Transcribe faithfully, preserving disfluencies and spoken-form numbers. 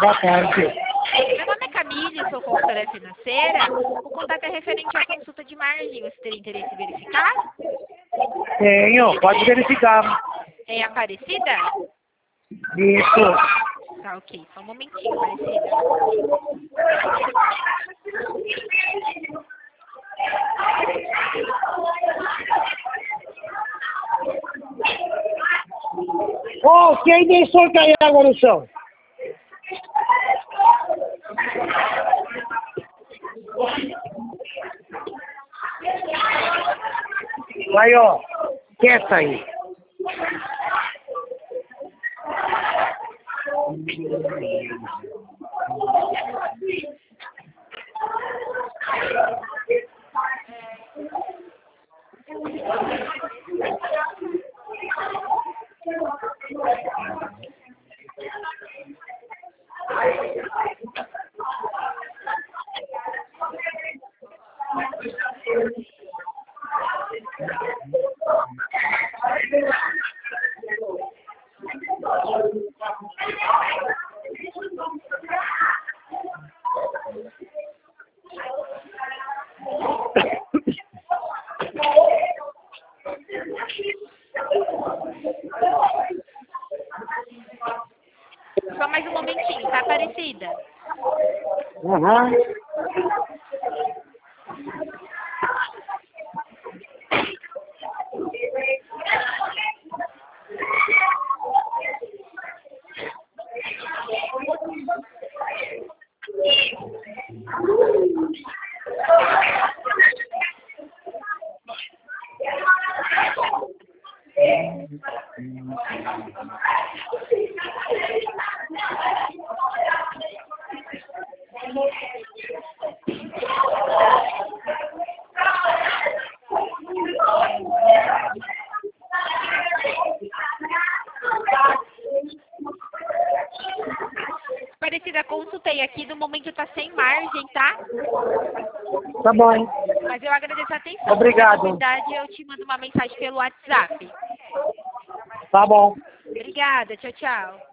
Boa tarde. Meu nome é Camille, sou consultora financeira. O contato é referente à consulta de margem. Você teria interesse em verificar? Tenho, pode verificar. É Aparecida? Isso. Tá, ok. Só um momentinho, Aparecida. Ô, quem deixou cair água no chão? Aí, ó. Quieta aí. Só mais um momentinho, tá, Aparecida? Aham. Aparecida, consultei aqui, no momento tá sem margem, tá? Tá bom. Mas eu agradeço a atenção. Obrigado. Na novidade, eu te mando uma mensagem pelo WhatsApp. Tá bom. Obrigada, tchau, tchau.